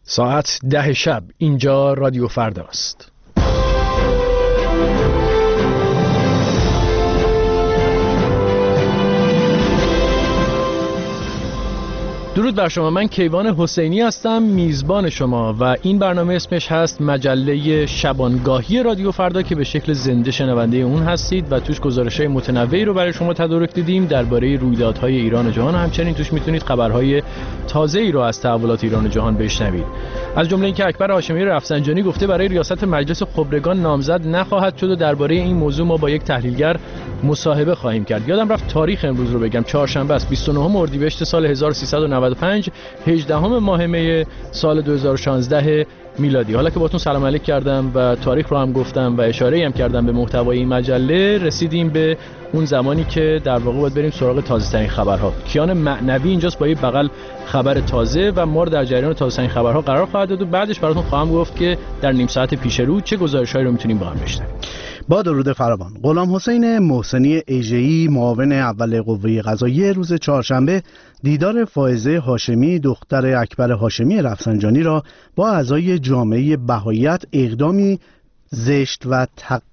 ساعت 10 شب. اینجا رادیو فرداست. درود بر شما، من کیوان حسینی هستم، میزبان شما و این برنامه اسمش هست مجله شبانگاهی رادیو فردا که به شکل زنده شنونده اون هستید و توش گزارش‌های متنوعی رو برای شما تدارک دیدیم درباره رویدادهای ایران و جهان. همچنین توش میتونید خبرهای تازه‌ای رو از تحولات ایران و جهان بشنوید. از جمله اینکه اکبر هاشمی رفسنجانی گفته برای ریاست مجلس خبرگان نامزد نخواهد شد و درباره این موضوع ما با یک تحلیلگر مصاحبه خواهیم کرد. یادم رفت تاریخ امروز رو بگم، چهارشنبه است، 29 اردیبهشت سال 1395، 18 ماه می سال 2016 میلادی. حالا که باتون سلام علیک کردم و تاریخ رو هم گفتم و اشاره‌ای هم کردم به محتوای این مجله، رسیدیم به اون زمانی که در واقع باید بریم سراغ تازه‌ترین خبرها. کیان معنوی اینجاست با یه بغل خبر تازه و ما رو در جریان تازه‌ترین خبرها قرار خواهد داد و بعدش براتون خواهم گفت که در نیم ساعت پیش رو چه گزارش‌هایی رو میتونیم با هم بشنویم. با درود فراوان، غلام حسین محسنی ایجه‌ای معاون اول قوه قضاییه روز چهارشنبه دیدار فائزه هاشمی دختر اکبر هاشمی رفسنجانی را با اعضای جامعه بهائیت اقدامی زشت و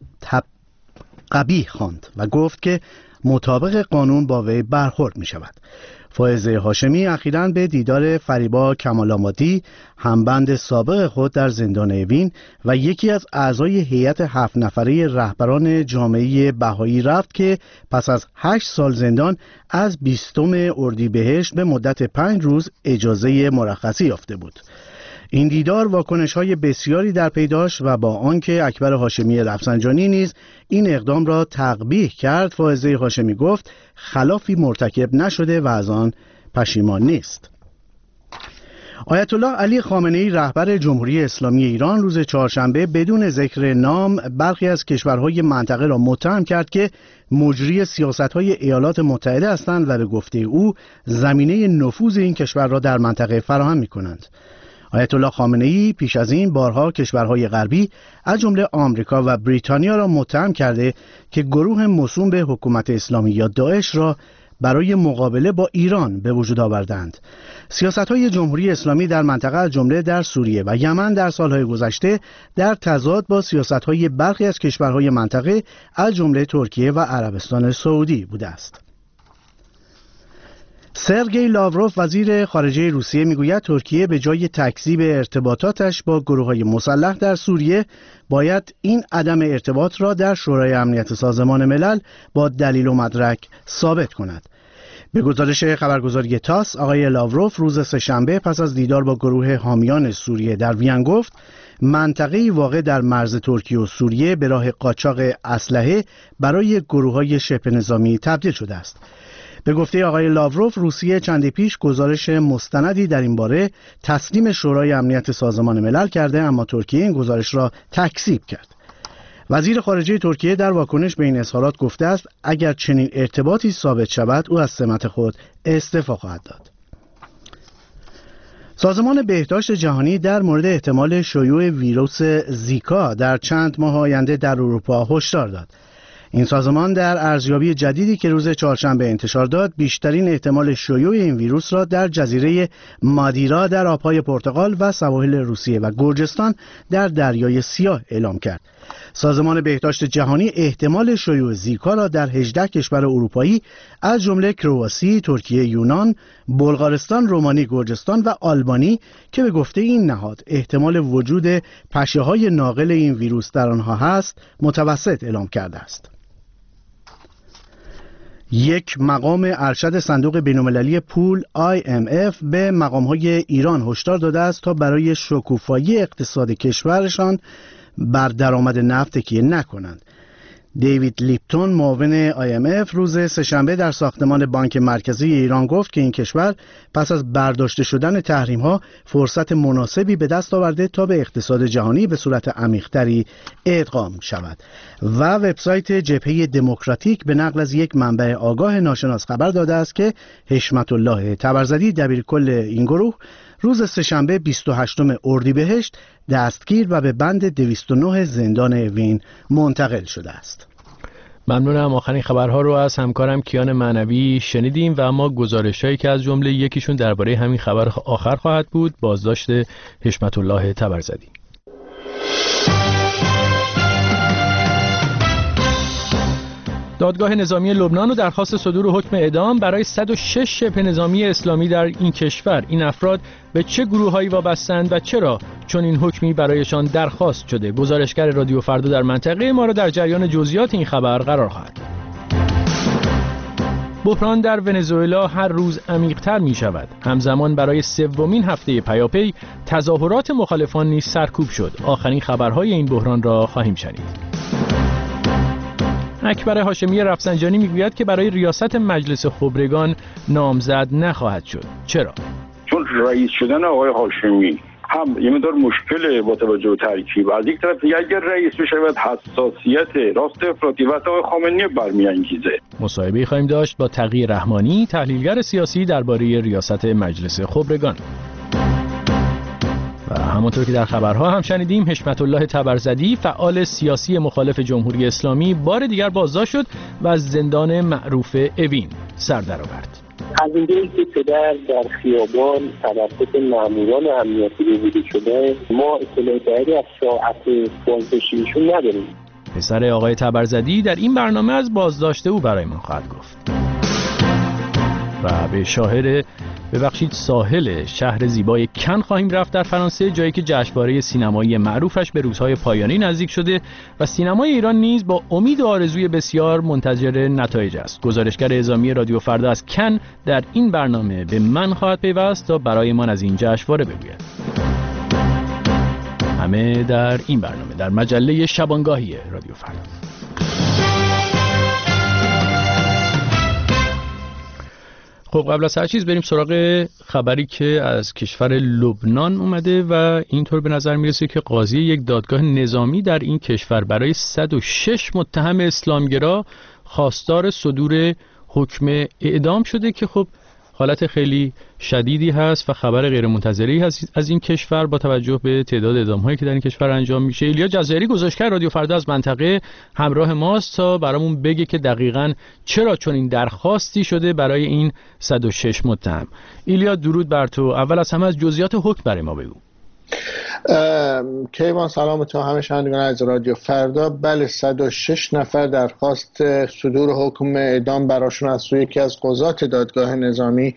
قبیح خواند و گفت که مطابق قانون با وی برخورد می شود. فائزه هاشمی اخیراً به دیدار فریبا کمال‌آمادی، همبند سابق خود در زندان اوین و یکی از اعضای هیئت 7 نفره رهبران جامعه بهایی رفت که پس از 8 سال زندان از 20 اردیبهشت به مدت 5 روز اجازه مرخصی یافته بود. این دیدار واکنش‌های بسیاری در پی داشت و با آنکه اکبر هاشمی رفسنجانی نیز این اقدام را تقبیح کرد، فائزه هاشمی گفت خلافی مرتکب نشده و از آن پشیمان نیست. آیت الله علی خامنه‌ای رهبر جمهوری اسلامی ایران روز چهارشنبه بدون ذکر نام برخی از کشورهای منطقه را متهم کرد که مجری سیاست‌های ایالات متحده هستند و به گفته او زمینه نفوذ این کشور را در منطقه فراهم می‌کنند. آیت الله خامنه‌ای پیش از این بارها کشورهای غربی از جمله آمریکا و بریتانیا را متهم کرده که گروه موسوم به حکومت اسلامی یا داعش را برای مقابله با ایران به وجود آوردند. سیاست‌های جمهوری اسلامی در منطقه از جمله در سوریه و یمن در سالهای گذشته در تضاد با سیاست‌های برخی از کشورهای منطقه از جمله ترکیه و عربستان سعودی بوده است. سرگئی لاوروف وزیر خارجه روسیه میگوید ترکیه به جای تکذیب ارتباطاتش با گروه‌های مسلح در سوریه باید این عدم ارتباط را در شورای امنیت سازمان ملل با دلیل و مدرک ثابت کند. به گزارش خبرگزاری تاس، آقای لاوروف روز سه‌شنبه پس از دیدار با گروه حامیان سوریه در وین گفت منطقه‌ای واقع در مرز ترکیه و سوریه به راه قاچاق اسلحه برای گروه‌های شبه نظامی تبدیل شده است. به گفته آقای لاوروف، روسیه چندی پیش گزارش مستندی در این باره تسلیم شورای امنیت سازمان ملل کرده، اما ترکیه این گزارش را تکذیب کرد. وزیر خارجه ترکیه در واکنش به این اظهارات گفته است اگر چنین ارتباطی ثابت شود او از سمت خود استعفا خواهد داد. سازمان بهداشت جهانی در مورد احتمال شیوع ویروس زیکا در چند ماه آینده در اروپا هشدار داد. این سازمان در ارزیابی جدیدی که روز چهارشنبه انتشار داد بیشترین احتمال شیوع این ویروس را در جزیره مادیرا در آبهای پرتغال و سواحل روسیه و گرجستان در دریای سیاه اعلام کرد. سازمان بهداشت جهانی احتمال شیوع زیکا را در 18 کشور اروپایی از جمله کرواسی، ترکیه، یونان، بلغارستان، رومانی، گرجستان و آلبانی که به گفته این نهاد احتمال وجود پشه‌های ناقل این ویروس در آنها هست متوسط اعلام کرده است. یک مقام ارشد صندوق بین‌المللی پول IMF به مقام‌های ایران هشدار داده است تا برای شکوفایی اقتصاد کشورشان بر درآمد نفت تکیه نکنند. دیوید لیپتون معاون IMF روز سه‌شنبه در ساختمان بانک مرکزی ایران گفت که این کشور پس از برداشته شدن تحریم‌ها فرصت مناسبی به دست آورده تا به اقتصاد جهانی به صورت عمیق‌تری ادغام شود. و وبسایت جبهه دموکراتیک به نقل از یک منبع آگاه ناشناس خبر داده است که حشمت الله طبرزدی دبیرکل این گروه روز سه‌شنبه 28 اردیبهشت دستگیر و به بند 209 زندان اوین منتقل شده است. ممنونم. آخرین خبرها رو از همکارم کیان معنوی شنیدیم و اما گزارش‌هایی که از جمله یکیشون درباره همین خبر آخر خواهد بود، بازداشت حشمت الله تبرزدی. دادگاه نظامی لبنان و درخواست صدور حکم اعدام برای 106 شبه نظامی اسلامی در این کشور. این افراد به چه گروه‌هایی وابسته‌اند و چرا چون این حکمی برایشان درخواست شده؟ گزارشگر رادیو فردا در منطقه ما را در جریان جزئیات این خبر قرار خواهد داد. بحران در ونزوئلا هر روز عمیق‌تر می‌شود. همزمان برای سومین هفته پیاپی تظاهرات مخالفان نیز سرکوب شد. آخرین خبرهای این بحران را خواهیم شنید. اکبر هاشمی رفسنجانی میگوید که برای ریاست مجلس خبرگان نامزد نخواهد شد. چرا؟ چون رئیس شدن آقای هاشمی هم یه مقدار مشکله با توجه به ترکیب. از یک طرف اگر رئیس بشود حساسیت راست افراطی و آقای خامنه‌ای برمیانگیزه. مصاحبه‌ای خواهیم داشت با تقی رحمانی، تحلیلگر سیاسی درباره ریاست مجلس خبرگان. و همونطور که در خبرها هم شنیدیم، حشمت الله تبرزدی فعال سیاسی مخالف جمهوری اسلامی بار دیگر بازداشت شد و از زندان معروف اوین سر درآورد. از اینجایی که پدر در خیابان توسط ماموران امنیتی بریده شده، ما اطلاع دقیقی از ساعت بازداشتیشون نداریم. پسر آقای تبرزدی در این برنامه از بازداشت او برای من خواهد گفت. و به ساحل شهر زیبای کن خواهیم رفت در فرانسه، جایی که جشنواره سینمایی معروفش به روزهای پایانی نزدیک شده و سینمای ایران نیز با امید و آرزوی بسیار منتظر نتایج است. گزارشگر اعزامی رادیو فردا از کن در این برنامه به من خواهد پیوست تا برایمان از این جشنواره بگوید. همه در این برنامه در مجله شبانگاهی رادیو فردا. خب قبل از هر چیز بریم سراغ خبری که از کشور لبنان اومده و اینطور به نظر میرسه که قاضی یک دادگاه نظامی در این کشور برای 106 متهم اسلامگرا خواستار صدور حکم اعدام شده که خب حالت خیلی شدیدی هست و خبر غیر منتظری هست از این کشور با توجه به تعداد اعدام‌هایی که در این کشور انجام میشه. ایلیا جزایری گزارشگر رادیو فردا از منطقه همراه ماست تا برامون بگه که دقیقاً چرا چون این درخواستی شده برای این 106 متهم. ایلیا درود بر تو. اول از همه از جزئیات حکم برای ما بگو. کیوان سلام تو همه شنوندگان از رادیو فردا. بله 106 نفر درخواست صدور حکم اعدام براشون از سوی یکی از قضات دادگاه نظامی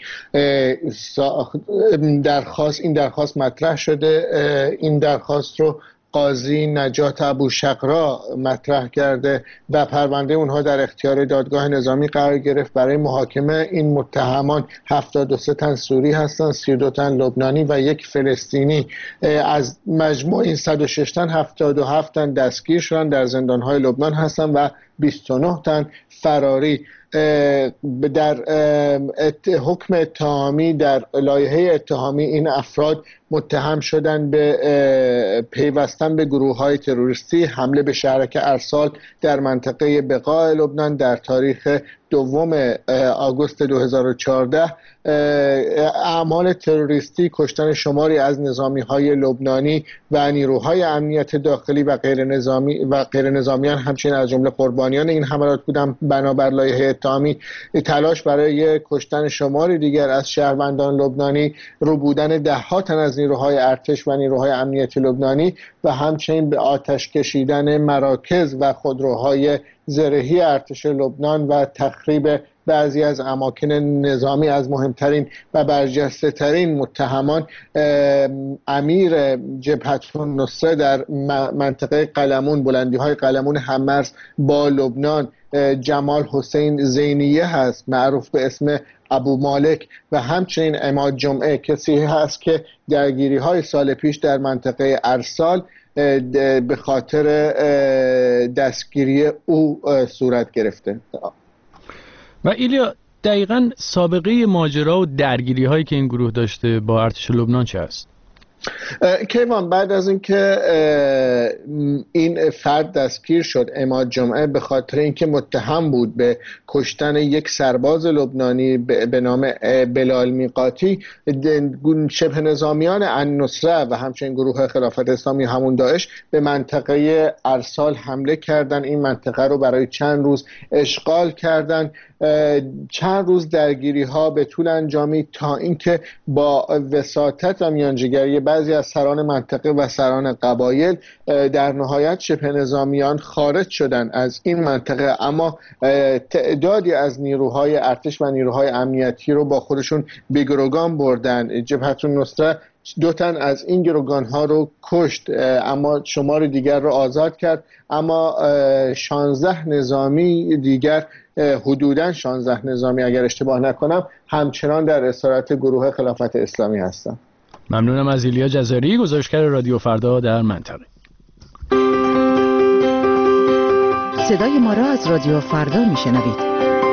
این درخواست مطرح شده. این درخواست رو قاضی نجات ابوشقرا مطرح کرده و پرونده اونها در اختیار دادگاه نظامی قرار گرفت برای محاکمه. این متهمان 73 تن سوری هستند، 32 تن لبنانی و یک فلسطینی. از مجموع این 106 تن 77 تن دستگیر شدن، در زندان‌های لبنان هستند و 29 تن فراری. در حکم اتهامی در لایحه اتهامی این افراد متهم شدن به پیوستن به گروه‌های تروریستی، حمله به شهرک ارسال در منطقه بقاع لبنان در تاریخ 2 آگوست 2014، اعمال تروریستی، کشتن شماری از نظامی‌های لبنانی و نیروهای امنیت داخلی و غیر نظامیان، همچنین از جمله قربانیان این حملات بودند. بنابر لایحه اتهامی تلاش برای کشتن شماری دیگر از شهروندان لبنانی، رو بودن ده‌ها تن از نیروهای ارتش و نیروهای امنیت لبنانی و همچنین به آتش کشیدن مراکز و خودروهای زرهی ارتش لبنان و تخریب بعضی از اماکن نظامی. از مهمترین و برجسته ترین متهمان امیر جبهه النصره در منطقه قلمون، بلندی های قلمون هممرز با لبنان، جمال حسین زینیه هست، معروف به اسم ابو مالک، و همچنین عماد جمعه، کسی هست که درگیری های سال پیش در منطقه ارسال به خاطر دستگیری او صورت گرفته. و ایلیا دقیقاً سابقه ماجرا و درگیری هایی که این گروه داشته با ارتش لبنان چه است؟ کیوان، بعد از اینکه این فرد دستگیر شد عماد جمعه به خاطر اینکه متهم بود به کشتن یک سرباز لبنانی به نام بلال میقاتی، شبه نظامیان النصره و همچنین گروه خلافت اسلامی همون داعش به منطقه ارسال حمله کردن. این منطقه رو برای چند روز اشغال کردن. چند روز درگیری ها به طول انجامید تا اینکه با وساطت و میانجیگری بعضی از سران منطقه و سران قبایل در نهایت شبه نظامیان خارج شدن از این منطقه، اما تعدادی از نیروهای ارتش و نیروهای امنیتی رو با خودشون به گروگان بردن. جبهت النصره 2 تن از این گروگان‌ها رو کشت، اما شمار دیگر رو آزاد کرد. اما 16 نظامی دیگر، حدوداً 16 نظامی اگر اشتباه نکنم، همچنان در اسارت گروه خلافت اسلامی هستند. ممنونم از ایلیا جزاری، گزارشگر رادیو فردا در منطقه. صدای ما را از رادیو فردا میشنوید.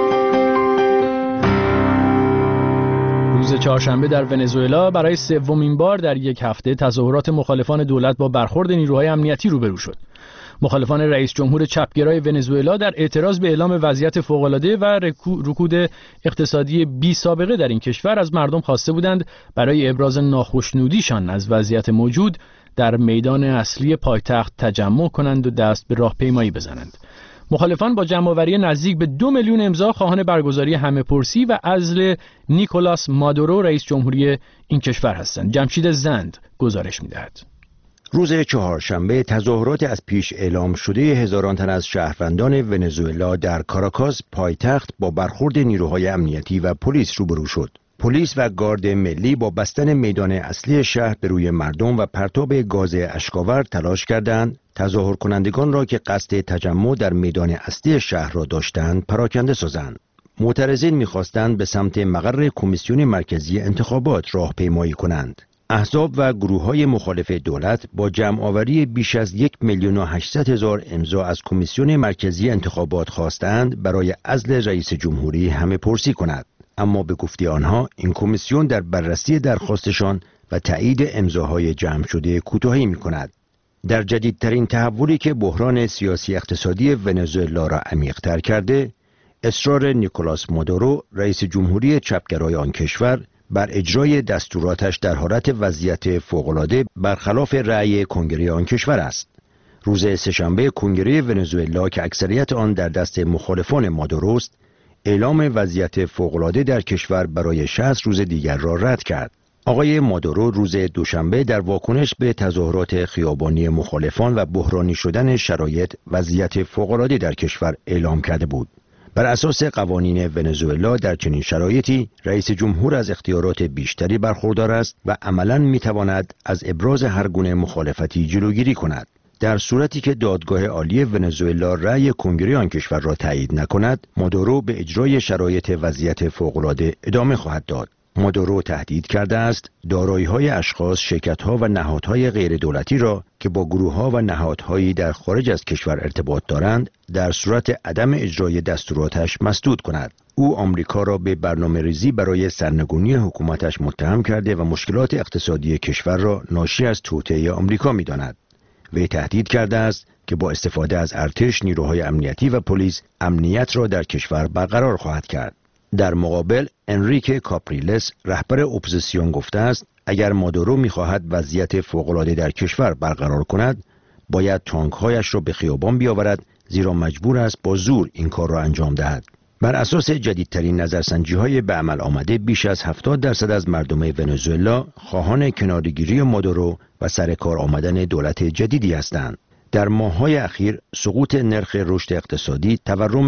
روز چهارشنبه در ونزوئلا برای 3مین بار در یک هفته تظاهرات مخالفان دولت با برخورد نیروهای امنیتی روبرو شد. مخالفان رئیس جمهور چپگرای ونزوئلا در اعتراض به اعلام وضعیت فوق‌العاده و رکود اقتصادی بی سابقه در این کشور از مردم خواسته بودند برای ابراز ناخشنودیشان از وضعیت موجود در میدان اصلی پایتخت تجمع کنند و دست به راهپیمایی بزنند. مخالفان با جمع‌آوری نزدیک به 2 میلیون امضا خواهان برگزاری همه‌پرسی و عزل نیکولاس مادورو رئیس جمهوری این کشور هستند. جمشید زند گزارش می‌دهد. روز چهارشنبه تظاهرات از پیش اعلام شده هزاران تن از شهروندان ونزوئلا در کاراکاس پایتخت با برخورد نیروهای امنیتی و پلیس روبرو شد. پلیس و گارد ملی با بستن میدان اصلی شهر به روی مردم و پرتاب گاز اشک‌آور تلاش کردند تظاهر کنندگان را که قصد تجمع در میدان اصلی شهر را داشتند پراکنده سازند. معترضین می‌خواستند به سمت مقر کمیسیون مرکزی انتخابات راهپیمایی کنند. احزاب و گروه‌های مخالف دولت با جمع‌آوری بیش از 1,800,000 امضا از کمیسیون مرکزی انتخابات خواستند برای عزل رئیس جمهوری همه‌پرسی کند. اما به گفته آنها این کمیسیون در بررسی درخواستشان و تایید امضاهای جمع شده کوتاهی می‌کند. در جدیدترین تحولی که بحران سیاسی اقتصادی ونزوئلا را عمیق‌تر کرده، اصرار نیکولاس مادورو رئیس جمهوری چپگرای آن کشور بر اجرای دستوراتش در حالت وضعیت فوق‌العاده برخلاف رأی کنگره آن کشور است. روز سه‌شنبه کنگره ونزوئلا که اکثریت آن در دست مخالفان مادورو است، اعلام وضعیت فوق‌العاده در کشور برای 60 روز دیگر را رد کرد. آقای مادورو روز دوشنبه در واکنش به تظاهرات خیابانی مخالفان و بحرانی شدن شرایط وضعیت فوق‌العاده در کشور اعلام کرده بود. بر اساس قوانین ونزوئلا در چنین شرایطی رئیس جمهور از اختیارات بیشتری برخوردار است و عملاً می‌تواند از ابراز هر گونه مخالفتی جلوگیری کند. در صورتی که دادگاه عالی ونزوئلا رأی کنگره آن کشور را تایید نکند، مادورو به اجرای شرایط وضعیت فوق‌العاده ادامه خواهد داد. مادورو تهدید کرده است دارایی‌های اشخاص، شرکت‌ها و نهادهای غیر دولتی را که با گروه‌ها و نهادهایی در خارج از کشور ارتباط دارند در صورت عدم اجرای دستوراتش مسدود کند. او آمریکا را به برنامه‌ریزی برای سرنگونی حکومتش متهم کرده و مشکلات اقتصادی کشور را ناشی از توطئه آمریکا می‌داند. وی تهدید کرده است که با استفاده از ارتش، نیروهای امنیتی و پلیس امنیت را در کشور برقرار خواهد کرد. در مقابل انریکه کاپریلس رهبر اپوزیسیون گفته است اگر مادورو می‌خواهد وضعیت فوق‌العاده در کشور برقرار کند باید تانک‌هایش را به خیابان بیاورد، زیرا مجبور است با زور این کار را انجام دهد. بر اساس جدیدترین نظرسنجی‌های به عمل آمده بیش از 70% از مردم ونزوئلا خواهان کناره‌گیری مادورو و سر کار آمدن دولت جدیدی هستند. در ماه‌های اخیر سقوط نرخ رشد اقتصادی، تورم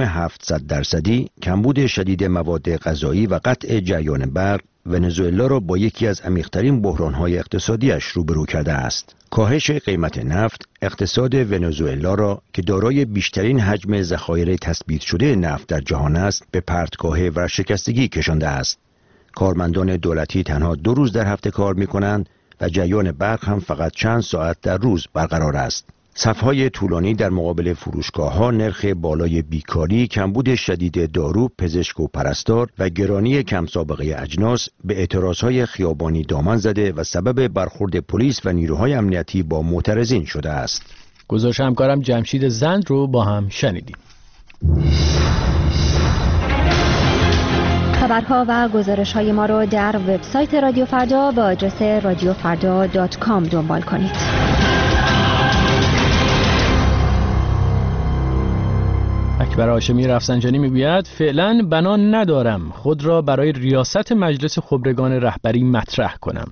700%، کمبود شدید مواد غذایی و قطع جریان برق ونزوئلا را با یکی از عمیق‌ترین بحران‌های اقتصادیش روبرو کرده است. کاهش قیمت نفت اقتصاد ونزوئلا را که دارای بیشترین حجم ذخایر تثبیت شده نفت در جهان است به پرتگاه ورشکستگی کشانده است. کارمندان دولتی تنها 2 روز در هفته کار می‌کنند و جریان برق هم فقط چند ساعت در روز برقرار است. صف‌های طولانی در مقابل فروشگاه‌ها، نرخ بالای بیکاری، کمبود شدید دارو، پزشک و پرستار و گرانی کم سابقه اجناس به اعتراضهای خیابانی دامن زده و سبب برخورد پلیس و نیروهای امنیتی با معترضین شده است. گزارش همکارم جمشید زند رو با هم شنیدیم. خبرها و گزارش‌های ما رو در وبسایت رادیو فردا با آدرس radiofarda.com دنبال کنید. اکبر هاشمی رفسنجانی میگوید فعلا بنا ندارم خود را برای ریاست مجلس خبرگان رهبری مطرح کنم.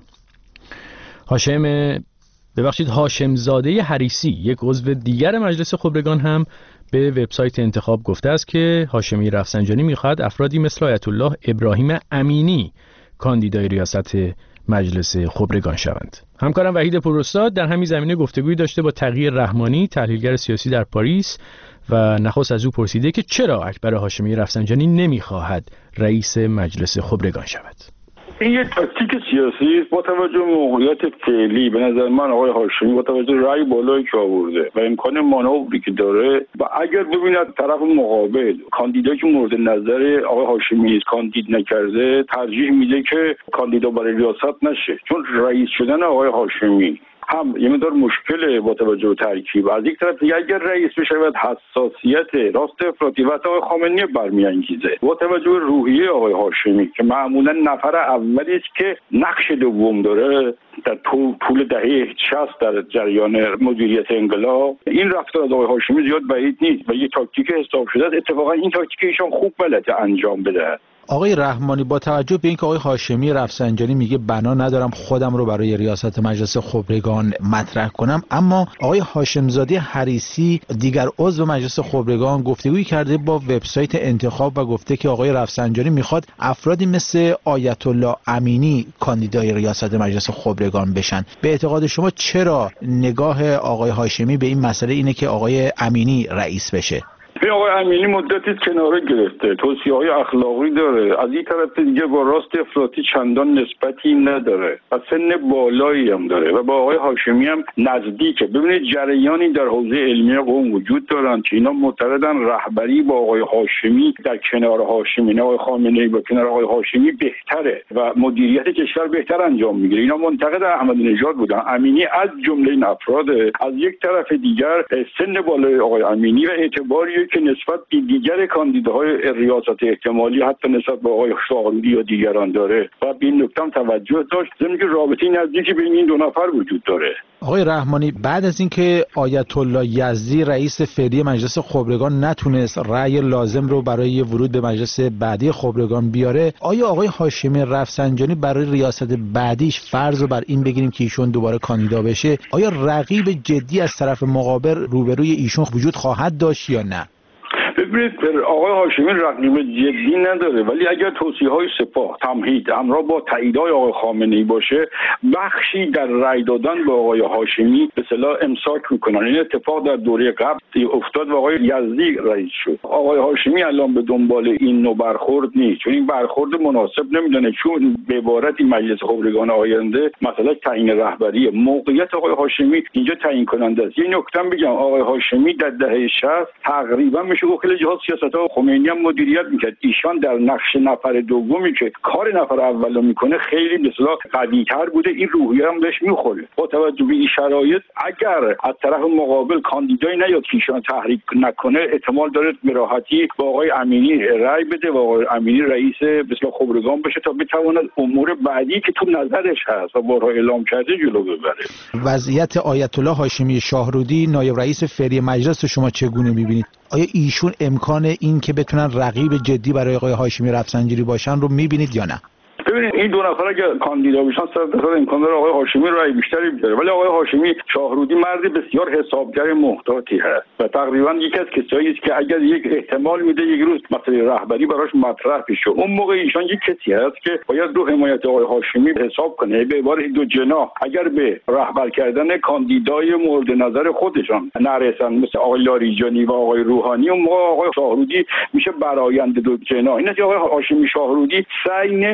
هاشمزاده حریسی، یک عضو دیگر مجلس خبرگان، هم به وبسایت انتخاب گفته است که هاشمی رفسنجانی میخواهد افرادی مثل آیت الله ابراهیم امینی کاندیدای ریاست مجلس خبرگان شوند. همکارم وحید پوراستاد در همین زمینه گفتگویی داشته با تقی رحمانی، تحلیلگر سیاسی در پاریس، و نخست از او پرسیده که چرا اکبر هاشمی رفسنجانی نمیخواهد رئیس مجلس خبرگان شود. این یک تاکتیک سیاسی است. با توجه به موقعیت فعلی به نظر من آقای هاشمی با توجه به رأی بالایی که آورده و امکان مانوری که داره و اگر ببیند طرف مقابل کاندیدایی که مورد نظر آقای هاشمی است کاندید نکرده، ترجیح میده که کاندیدا برای ریاست نشه، چون رئیس شدن آقای هاشمی هم یه مقدار مشکله با توجه به ترکیب. از یک طرف دیگه اگر رئیس بشود حساسیت راست افراطی و آقای خامنه‌ای برمیانگیزه. با توجه به روحیه آقای هاشمی که معمولا نفر اولی است که نقش دوم داره در طول دهه 60 در جریان مدیریت انقلاب، این رفتار از آقای هاشمی زیاد بعید نیست و یه تاکتیک حساب شده است. اتفاقا این تاکتیک ایشان خوب بلده انجام بده. آقای رحمانی، با توجه به اینکه آقای هاشمی رفسنجانی میگه بنا ندارم خودم رو برای ریاست مجلس خبرگان مطرح کنم، اما آقای هاشمزاده حریسی، دیگر عضو مجلس خبرگان، گفتگویی کرده با وبسایت انتخاب و گفته که آقای رفسنجانی میخواد افرادی مثل آیت الله امینی کاندیدای ریاست مجلس خبرگان بشن. به اعتقاد شما چرا نگاه آقای هاشمی به این مسئله اینه که آقای امینی رئیس بشه؟ آقای امینی مدتی کناره گرفته، توصیه‌های اخلاقی داره، از این طرف دیگه با راست افراطی چندان نسبتی نداره و سن بالایی هم داره و با آقای هاشمی هم نزدیکه. ببینید جریانی در حوزه علمی قوم وجود دارن که اینا معتقدن رهبری با آقای هاشمی در کنار هاشمی، نه آقای خامنه‌ای با کنار آقای هاشمی بهتره و مدیریت کشور بهتر انجام میگیره. اینا منتقد احمدی نژاد بودن. امینی از جمله این افراد. از یک طرف دیگر سن بالای آقای امینی و اعتباری که نسبت به دیگر کاندیداهای ریاست احتمالی حتی نسبت به آقای شاهرودی یا دیگران داره و به این نکته هم توجه داشت، زمین که رابطه نزدیکی بین این دو نفر وجود داره. آقای رحمانی، بعد از اینکه آیت الله یزدی رئیس فعلی مجلس خبرگان نتونست رأی لازم رو برای ورود به مجلس بعدی خبرگان بیاره، آیا آقای هاشمی رفسنجانی برای ریاست بعدیش فرض رو بر این بگیریم که ایشون دوباره کاندیدا بشه، آیا رقیب جدی از طرف مقابل روبروی ایشون وجود خواهد داشت یا نه؟ ببینید آقای هاشمی رقیب جدی نداره، ولی اگر توصیه‌های سپاه تمهید همراه با تاییدهای آقای خامنه‌ای باشه، بخشی در رأی دادن به آقای هاشمی به اصطلاح امساک میکنن. این اتفاق در دوره قبل افتاد و آقای یزدی رئیس شد. آقای هاشمی الان به دنبال این نوع برخورد نیست، چون این برخورد مناسب نمیدونه، چون به عبارتی مجلس خبرگان آینده مثلا تعیین رهبری موقعیت آقای هاشمی اینجا تعیین کننده است. یه نکته بگم، آقای هاشمی در دهه 60 تقریبا میشه گفت خیلی جهات سیاست‌ها خمینی هم مدیریت میکرد. ایشان در نقش نفر دومی که کار نفر اولو میکنه خیلی به اصطلاح قوی‌تر بوده. این روحیه هم بهش میخوره. با توجه به این شرایط اگر از طرف مقابل کاندیدایی نیاد که ایشان تحریک نکنه، احتمال داره به راحتی با آقای امینی رأی بده و آقای امینی رئیس به اصطلاح خبرگان بشه تا بتواند امور بعدی که تو نظرش هست و بارها اعلام کرده جلو ببره. وضعیت آیت الله هاشمی شاهرودی نایب رئیس فعلی مجلس شما چگونه می‌بینید؟ آیا ایشون امکان این که بتونن رقیب جدی برای آقای هاشمی رفسنجانی باشن رو می‌بینید یا نه؟ ببینید این دو نفر اگر کاندیدا بشن 100% امکان داره آقای هاشمی رأی بیشتری بیاره، ولی آقای هاشمی شاهرودی مرد بسیار حسابگر محتاطی هست و تقریبا یکی از کسایی است که اگر یک احتمال میده یک روز مسئله رهبری براش مطرح بشه، اون موقع ایشان یک کسی هست که باید رو حمایت آقای هاشمی حساب کنه. به عبارت دو جناح اگر به رهبر کردن کاندیدای مورد نظر خودشان نرسن، مثل آقای لاریجانی و آقای روحانی، اون موقع آقای شاهرودی میشه برآینده دو جناح. اینه که آقای هاشمی شاهرودی سعی نمیکنه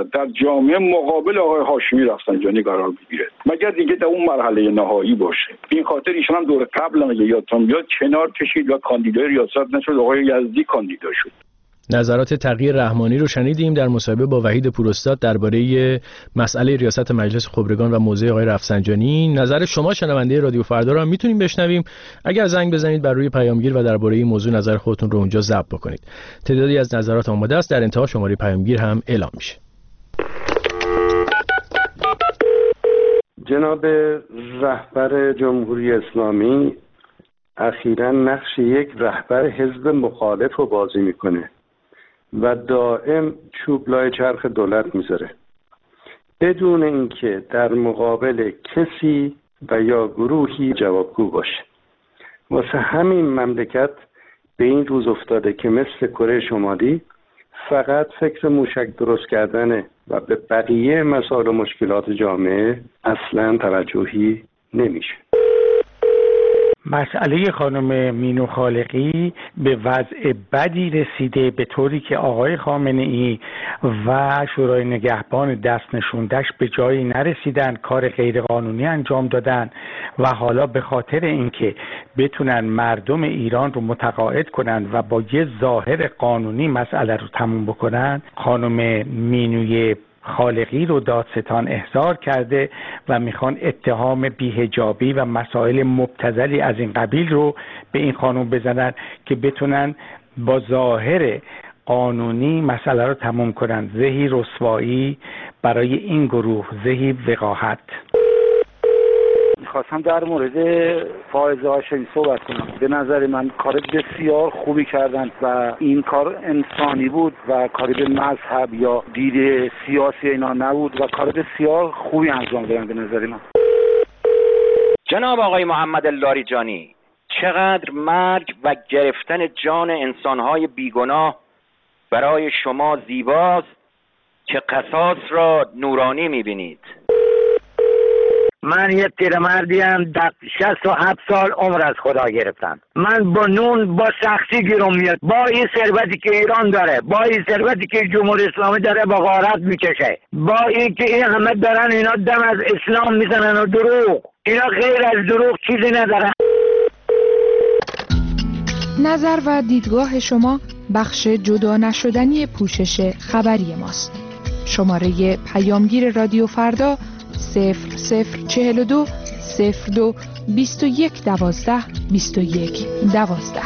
در جامعه مقابل آقای هاشمی رفسنجانی قرار بگیره، مگر دیگه در اون مرحله نهایی باشه. این خاطر ایشون هم دور قبل اگه یادتون بیاد کنار کشید و کاندیدای ریاست نشد، آقای یزدی کاندیدا شد. نظرات تقی رحمانی رو شنیدیم در مصاحبه با وحید پوراستاد درباره مسئله ریاست مجلس خبرگان و موضع آقای رفسنجانی. نظر شما شنونده رادیو فردا رو هم میتونیم بشنویم. اگر زنگ بزنید بر روی پیامگیر و درباره این موضوع نظر خودتون رو اونجا ضبط بکنید. تعدادی از نظرات آماده است، در انتها شماره پیامگیر هم اعلام میشه. جناب رهبر جمهوری اسلامی اخیراً نقش یک رهبر حزب مخالف رو بازی میکنه و دائم چوب لای چرخ دولت میذاره بدون اینکه در مقابل کسی و یا گروهی جوابگو باشه. واسه همین مملکت به این روز افتاده که مثل کره شمالی فقط فکر موشک درست کردنه و به بقیه مسائل و مشکلات جامعه اصلا توجهی نمیشه. مسئله خانم مینو خالقی به وضع بدی رسیده به طوری که آقای خامنه‌ای و شورای نگهبان دست نشوندش به جایی نرسیدن، کار غیرقانونی انجام دادن و حالا به خاطر اینکه بتونن مردم ایران رو متقاعد کنن و با یه ظاهر قانونی مسئله رو تموم بکنن، خانم مینوی خالقی رو دادستان احضار کرده و میخوان اتهام بی‌حجابی و مسائل مبتذلی از این قبیل رو به این خانم بزنن که بتونن با ظاهر قانونی مسئله رو تموم کنن. زهی رسوایی برای این گروه، زهی وقاحت. خواستم در مورد فائزه هاشمی صحبت کنم. به نظر من کار بسیار خوبی کردن و این کار انسانی بود و کاری به مذهب یا دید سیاسی اینا نبود و کار بسیار خوبی انجام دادن به نظر من. جناب آقای محمد لاریجانی، چقدر مرگ و گرفتن جان انسانهای بیگناه برای شما زیباست که قصاص را نورانی میبینید. من یه پیرمردیم، در 67 سال عمر از خدا گرفتم. من با نون با سختی گیرم میاد، با این ثروتی که ایران داره، با این ثروتی که جمهوری اسلامی داره با غارت میکشه، با این که این همه دارن اینا دم از اسلام میزنن و دروغ، اینا غیر از دروغ چیزی ندارن. نظر و دیدگاه شما بخش جدا نشدنی پوشش خبری ماست. شماره پیامگیر رادیو فردا 0042 02 21 12 21 12.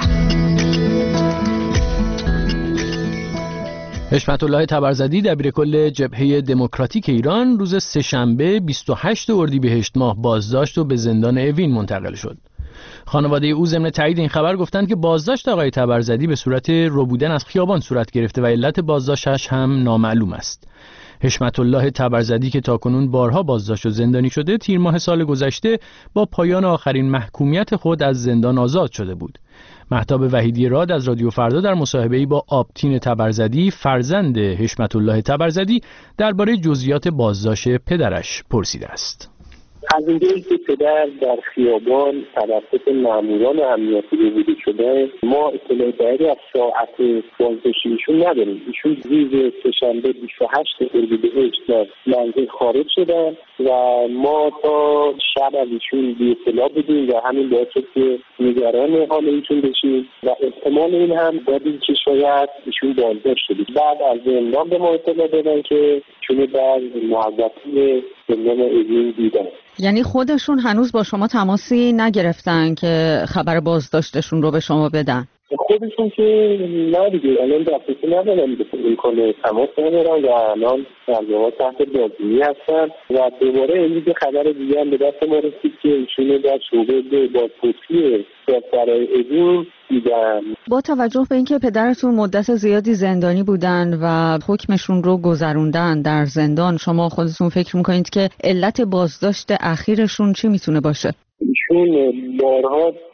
حشمت الله تبرزدی دبیرکل جبهه دموکراتیک ایران روز سه‌شنبه 28 اردیبهشت ماه بازداشت و به زندان اوین منتقل شد. خانواده او ضمن تایید این خبر گفتند که بازداشت آقای تبرزدی به صورت ربودن از خیابان صورت گرفته و علت بازداشتش هم نامعلوم است. حشمت الله تبرزدی که تاکنون بارها بازداشت و زندانی شده، تیر ماه سال گذشته با پایان آخرین محکومیت خود از زندان آزاد شده بود. مهتاب وحیدی راد از رادیو فردا در مصاحبه‌ای با آبتین تبرزدی فرزند حشمت الله تبرزدی درباره جزئیات بازداشت پدرش پرسیده است. از اینجایی که پدر در خیابان توسط ماموران امنیتی بریده شده، ما اطلاع دقیقی از ساعت بازداشت ایشون نداریم. ایشون روز سه‌شنبه 28 اردیبهشت از منزل خارج شدن و ما تا شب از ایشون بی اطلاع بودیم و همین باعث شد که نگران حال ایشون بشیم و احتمال این هم دادیم که شاید ایشون بازداشت شدید. بعد از زندان به ما اطلاع دادن که چون در محوطه زندان اوین دیدن. یعنی خودشون هنوز با شما تماسی نگرفتن که خبر بازداشتشون رو به شما بدن؟ خودشون که نه دیگه، الان دسترسی ندارن به این کنه، تماس ندارن و الان در تحت بازجویی هستن و دوباره امروز خبر دیگه هم به دست ما رسید که ایشون در شعبه بازپرسی دادسرای اوین دیدن. با توجه به اینکه پدرتون مدت زیادی زندانی بودن و حکمشون رو گذروندن در زندان، شما خودتون فکر میکنید که علت بازداشت اخیرشون چی میتونه باشه؟ ایشون بارها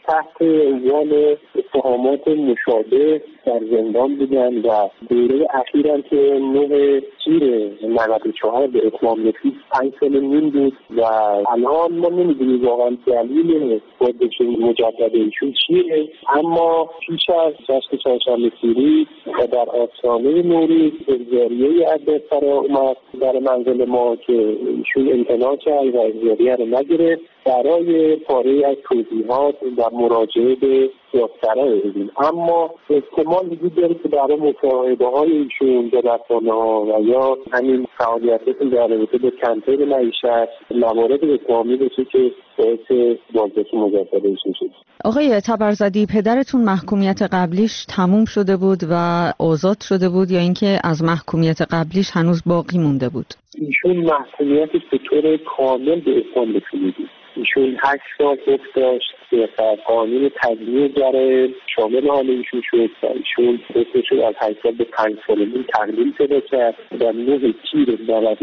تحت عنوان اتهامات مشابه در زندان بودن و دوره اخیر هم که 9 تیر 94 به اتمام رسید 5 سال نیم بود و الان ما نمیدونیم واقعا دلیل بازداشت مجدد ایشون چیه، اما پیش از جشن چهارشنبه سوری و در آستانه نوروز احضاریه عدد فرا اومد در منزل ما که ایشون امتناع کرد و احضاریه رو نگرفت برای پاره از توضیحات و مراجعه به دادسرای بدیم، اما احتمال وجود داره که برای مصاحبه های ایشون به رسانه‌ها و یا همین فعالیتشون در رابطه با کمپین معیشت موارد اتهامی بشه که باعث بازداشت مجدد ایشون شد. آقای تبرزدی، پدرتون محکومیت قبلیش تموم شده بود و آزاد شده بود یا اینکه از محکومیت قبلیش هنوز باقی مونده بود؟ ایشون محکومیتش به طور کامل به اعدام رسیده بود. ایشون 8 سال حکم داشت که قانون تجمیع جرایم شامل حال ایشون شد و ایشون حکمش از 8 سال به 5 سال تقلیل پیدا کرد. در 9 تیر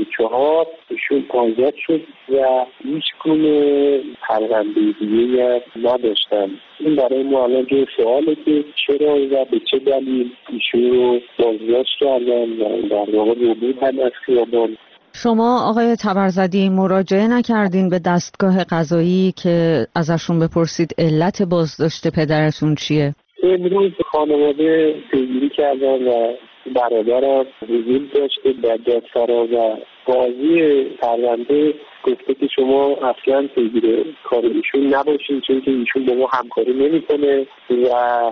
94 ایشون آزاد شد و هیچ گونه پرونده دیگه‌ای نداشتن. این برای ما الان جو سواله که چرا و به چه دلیل ایشون رو بازداشت کردن و در واقع روبود هم از خیابان. شما آقای تبرزدی مراجعه نکردین به دستگاه قضایی که ازشون بپرسید علت بازداشت پدرتون چیه؟ امروز خانواده پیگیری کردن و برادرم حضور داشته در دادسرا و قاضی پرونده گفته که شما اصلا پیگیر کار ایشون نباشین چون که ایشون با ما همکاری نمیکنه و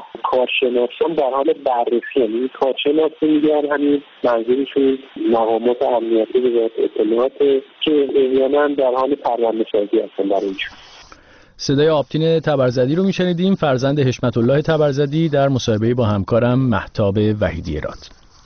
کارشناسان در حال بررسی، یعنی کارشناسی میگن همین منظورشون مقامات امنیتی و اطلاعات که احیانا در حال پرونده سازی هستن برای ایشون. صدای آبتین تبرزدی رو میشنیدیم، فرزند حشمت الله تبرزدی در مصاحبه با همکارم مهتاب وحیدی راد.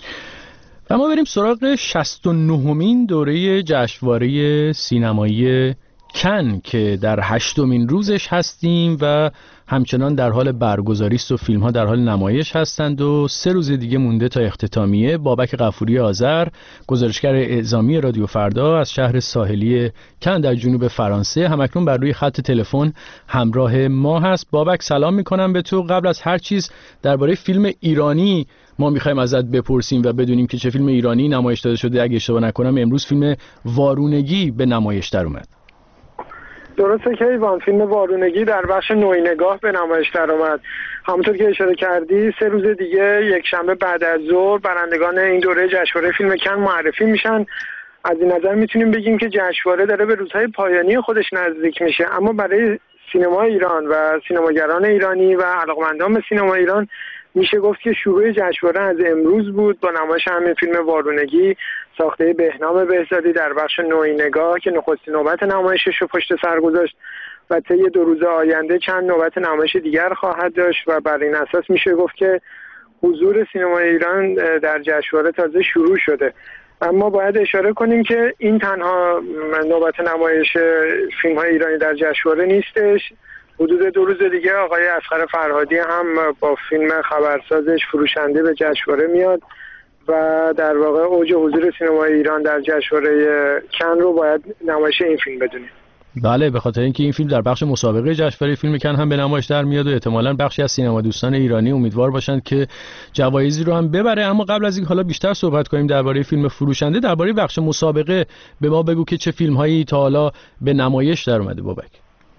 و ما بریم سراغ 69مین دوره جشنواره سینمایی کن که در 8مین روزش هستیم و همچنان در حال برگزاری است و فیلم ها در حال نمایش هستند و 3 روز دیگه مونده تا اختتامیه. بابک غفوری آذر، گزارشگر اعزامی رادیو فردا از شهر ساحلی کن در جنوب فرانسه، همکنون بر روی خط تلفن همراه ما هست. بابک سلام میکنم به تو. قبل از هر چیز درباره فیلم ایرانی ما میخوایم ازت بپرسیم و بدونیم که چه فیلم ایرانی نمایش داده شده. اگه اشتباه نکنم امروز فیلم وارونگی به نمایش در اومد. درسته که ایوان، فیلم وارونگی در بخش نوعی نگاه به نمایش در اومد. همونطور که اشاره کردی 3 روز دیگه یک شنبه بعد از ظهر برندگان این دوره جشنواره فیلم کن معرفی میشن. از این نظر میتونیم بگیم که جشنواره داره به روزهای پایانی خودش نزدیک میشه، اما برای سینما ایران و سینماگران ایرانی و علاقمندان به سینما ایران میشه گفت که شروع جشنواره از امروز بود با نمایش همین فیلم وارونگی ساخته بهنام بهزادی در بخش نوعی نگاه که نخستین نوبت نمایشش رو پشت سر گذاشت و طی 2 روز آینده چند نوبت نمایش دیگر خواهد داشت و بر این اساس میشه گفت که حضور سینما ایران در جشنواره تازه شروع شده. اما باید اشاره کنیم که این تنها نوبت نمایش فیلم‌های ایرانی در جشنواره نیستش. حدود 2 روز دیگه آقای اصغر فرهادی هم با فیلم خبرسازش فروشنده به جشنواره میاد و در واقع اوج حضور سینمای ایران در جشنواره کن رو باید نمایش این فیلم بدونیم. بله، به خاطر اینکه این فیلم در بخش مسابقه جشنواره فیلم کن هم به نمایش در میاد و احتمالاً بخشی از سینما دوستان ایرانی امیدوار باشند که جوایزی رو هم ببره. اما قبل از اینکه حالا بیشتر صحبت کنیم درباره فیلم فروشنده، درباره بخش مسابقه به ما بگو که چه فیلم‌هایی تا حالا به نمایش در اومده. بابک،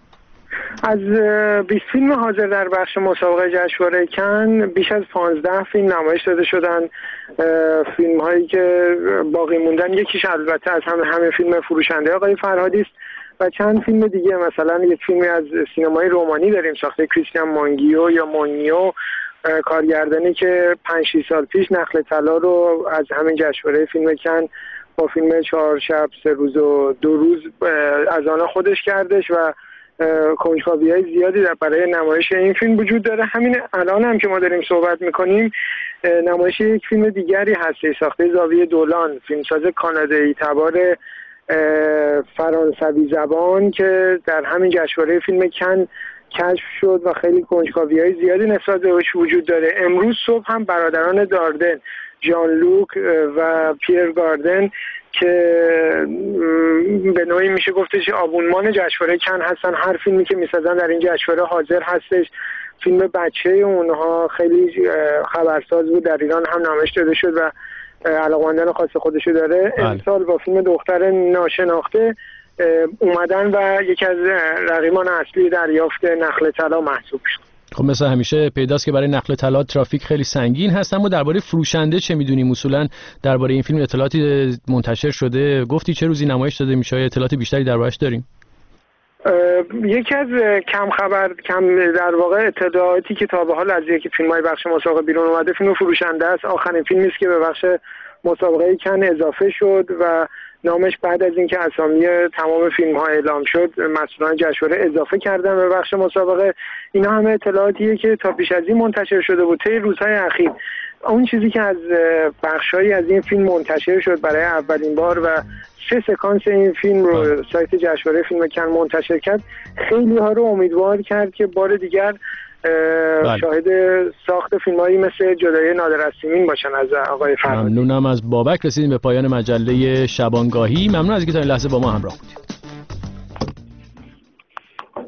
از 20 فیلم حاضر در بخش مسابقه جشنواره کن بیش از 15 فیلم نمایش داده شدن. فیلم هایی که باقی موندن یکیش البته از همه فیلم فروشنده آقای فرهادی است و چند فیلم دیگه، مثلا یک فیلمی از سینمای رومانی داریم ساخته کریستیان مانگیو یا مونیو، کارگردانی که 5-6 سال پیش نخل طلا رو از همین جشنواره فیلم کن با فیلم 4 شب 3 روز و 2 روز از آن خودش کردش و کنجکاوی‌های زیادی برای نمایش این فیلم وجود داره. همین الان هم که ما داریم صحبت میکنیم نمایش یک فیلم دیگری هست ساخته زاویه دولان، فیلمساز کانادایی تبار فرانسوی زبان که در همین جشنواره فیلم کن کشف شد و خیلی کنجکاوی‌های زیادی نسبت بهش وجود داره. امروز صبح هم برادران داردن، ژان لوک و پیر گاردن که به نوعی میشه گفتش آبونمان جشنواره کن هستن. هر فیلمی که میسازن در این جشنواره حاضر هستش. فیلم بچه اونها خیلی خبرساز بود، در ایران هم نمایش داده شد و علاقمندان خاص خودشو داره. امسال با فیلم دختر ناشناخته اومدن و یکی از رقیبان اصلی دریافت نخل طلا محسوب شد. خب مثل همیشه پیداست که برای نقل طلا ترافیک خیلی سنگین هست. اما درباره فروشنده چه میدونیم؟ اصولا درباره این فیلم اطلاعاتی منتشر شده؟ گفتی چه روزی نمایش داده میشه؟ اطلاعات بیشتری دربارش داریم؟ یکی از کم در واقع اطلاعاتی که تا به حال از یکی فیلم‌های بخش مسابقه بیرون اومده، فیلم فروشنده است. آخرین فیلمی است که به بخش مسابقه کن اضافه شد و نامش بعد از اینکه اسامی تمام فیلم‌ها اعلام شد مسئولان جشنواره اضافه کردن به بخش مسابقه. اینا همه اطلاعاتیه که تا پیش از این منتشر شده بود. طی روزهای اخیر اون چیزی که از بخشایی از این فیلم منتشر شد برای اولین بار و 3 سکانس این فیلم رو سایت جشنواره فیلم کن منتشر کرد، خیلی ها رو امیدوار کرد که بار دیگر شاهد ساخت فیلمایی مثل جدایی نادر از سیمین باشن از آقای فرهادی. ممنونم از بابک. رسیدیم به پایان مجله شبانگاهی. ممنون از اینکه تا این لحظه با ما همراه بودید.